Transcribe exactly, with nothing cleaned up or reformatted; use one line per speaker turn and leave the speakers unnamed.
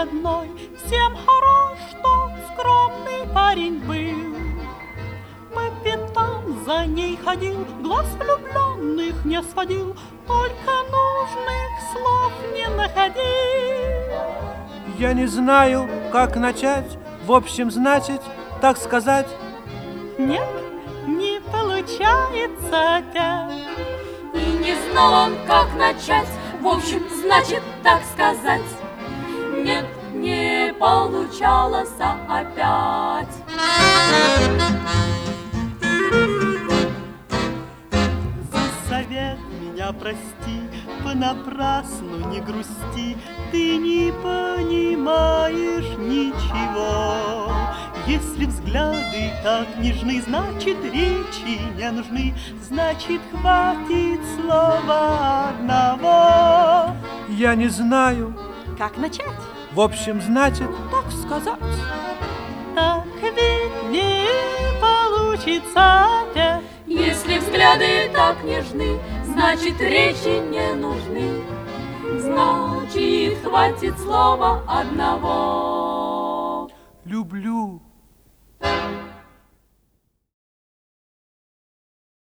одной. Всем хорош, что скромный парень был. По пятам за ней ходил, глаз влюбленных не сводил, только нужных слов не находил.
Я не знаю, как начать, в общем, значит, так сказать.
Нет, не получается опять.
И не знал он, как начать, в общем, значит, так сказать. Нет, не получалось опять.
За совет меня прости, понапрасну не грусти, ты не понимаешь ничего. Если взгляды так нежны, значит, речи не нужны, значит, хватит слова одного.
Я не знаю,
Как начать?
в общем, значит,
Так сказать. Так ведь не получится опять.
Если взгляды так нежны, значит, речи не нужны, значит, хватит слова одного.
люблю.